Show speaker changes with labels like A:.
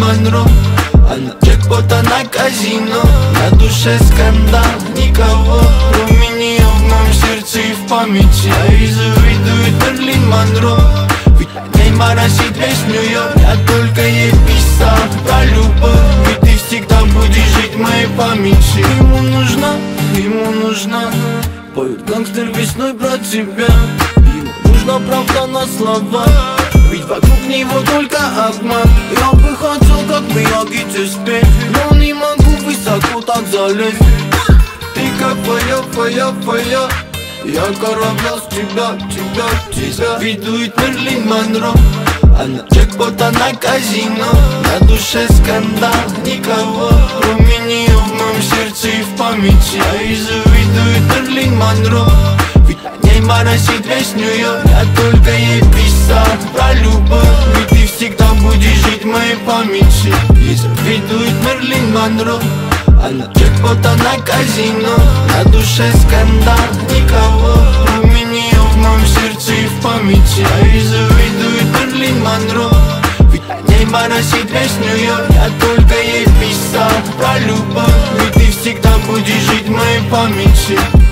A: Монро. Она джекпот, она казино. На душе скандал, никого кроме нее в моем сердце и в памяти. А ей завидует Мерлин Монро. Ведь на ней моросит весь Нью-Йорк. Я только ей писал про любовь. Ведь ты всегда будешь жить в моей памяти. Ему нужна поет гангстер весной про тебя. Ему нужна правда на слова, ведь вокруг него только обман. Я бы хотел, как Мияги, спеть, но не могу высоко так залезть. Ты как фая, я корабля с тебя. Завидует Мерлин Монро. Она джекпот, она казино. На душе скандал, никого кроме нее в моем сердце и в памяти. А ей завидует Мерлин Монро. Ведь на ней моросит весь Нью-Йорк. Я только ей писал про любовь, ведь ты всегда будешь жить в моей памяти. Ей завидует Мерлин Монро. Она джекпот, она казино. На душе скандал, никого кроме нее в моем сердце и в памяти. А ей завидует Мерлин Монро. Ведь на ней моросит весь Нью-Йорк. Я только ей писал про любовь, ведь ты всегда будешь жить в моей памяти.